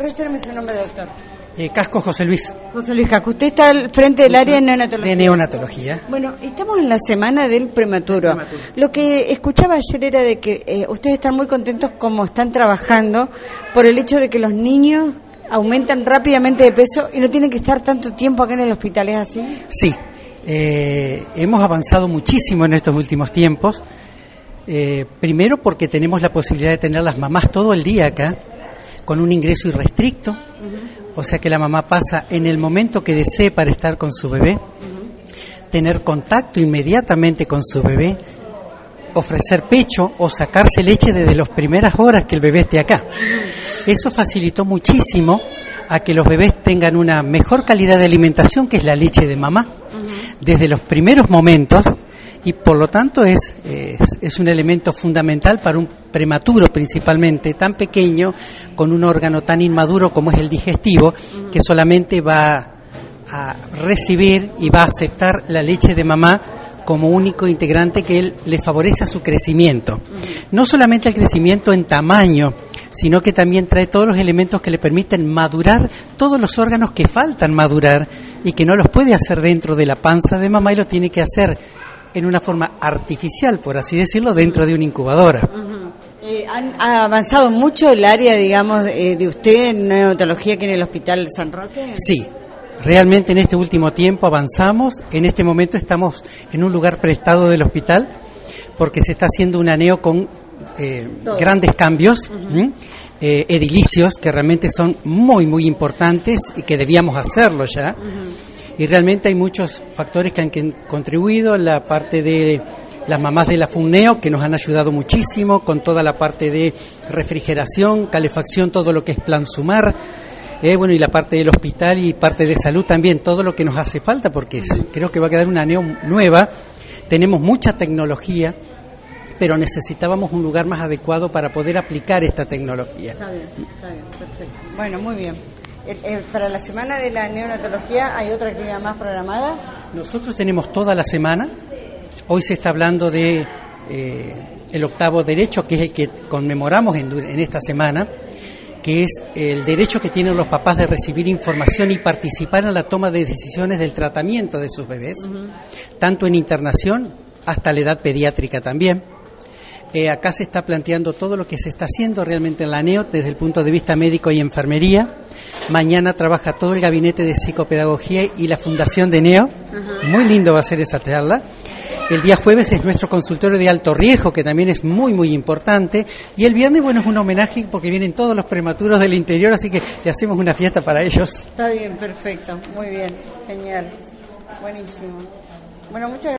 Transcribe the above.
Reitérame su nombre, doctor. Casco José Luis. José Luis Casco. Usted está al frente del área de neonatología. De neonatología. Bueno, estamos en la semana del prematuro. Lo que escuchaba ayer era de que ustedes están muy contentos como están trabajando por el hecho de que los niños aumentan rápidamente de peso y no tienen que estar tanto tiempo acá en el hospital, ¿es así? Sí. Hemos avanzado muchísimo en estos últimos tiempos. Primero porque tenemos la posibilidad de tener las mamás todo el día acá, con un ingreso irrestricto. O sea que la mamá pasa en el momento que desee para estar con su bebé, tener contacto inmediatamente con su bebé, ofrecer pecho o sacarse leche desde las primeras horas que el bebé esté acá. Eso facilitó muchísimo a que los bebés tengan una mejor calidad de alimentación, que es la leche de mamá, desde los primeros momentos, y por lo tanto es un elemento fundamental para un prematuro, principalmente tan pequeño, con un órgano tan inmaduro como es el digestivo, que solamente va a recibir y va a aceptar la leche de mamá como único integrante que le favorece a su crecimiento. No solamente el crecimiento en tamaño, sino que también trae todos los elementos que le permiten madurar todos los órganos que faltan madurar y que no los puede hacer dentro de la panza de mamá, y lo tiene que hacer en una forma artificial, por así decirlo, dentro de una incubadora. ¿Ha avanzado mucho el área, digamos, de usted en neonatología aquí en el Hospital San Roque? Sí, realmente en este último tiempo avanzamos. En este momento estamos en un lugar prestado del hospital porque se está haciendo una neo con grandes cambios, edilicios que realmente son muy, muy importantes y que debíamos hacerlo ya. Y realmente hay muchos factores que han contribuido, la parte de las mamás de la FUNNEO, que nos han ayudado muchísimo con toda la parte de refrigeración, calefacción, todo lo que es Plan Sumar, y la parte del hospital y parte de salud también, todo lo que nos hace falta, porque creo que va a quedar una neo nueva. Tenemos mucha tecnología, pero necesitábamos un lugar más adecuado para poder aplicar esta tecnología. Está bien, perfecto. Bueno, muy bien. Para la semana de la neonatología, ¿hay otra actividad más programada? Nosotros tenemos toda la semana. Hoy se está hablando de el octavo derecho, que es el que conmemoramos en esta semana, que es el derecho que tienen los papás de recibir información y participar en la toma de decisiones del tratamiento de sus bebés, tanto en internación hasta la edad pediátrica también. Acá se está planteando todo lo que se está haciendo realmente en la NEO desde el punto de vista médico y enfermería. Mañana trabaja todo el gabinete de psicopedagogía y la fundación de NEO. Muy lindo va a ser esa charla. El día jueves es nuestro consultorio de alto riesgo, que también es muy, muy importante. Y el viernes, es un homenaje porque vienen todos los prematuros del interior, así que le hacemos una fiesta para ellos. Está bien, perfecto. Muy bien, genial. Buenísimo. Bueno, muchas gracias.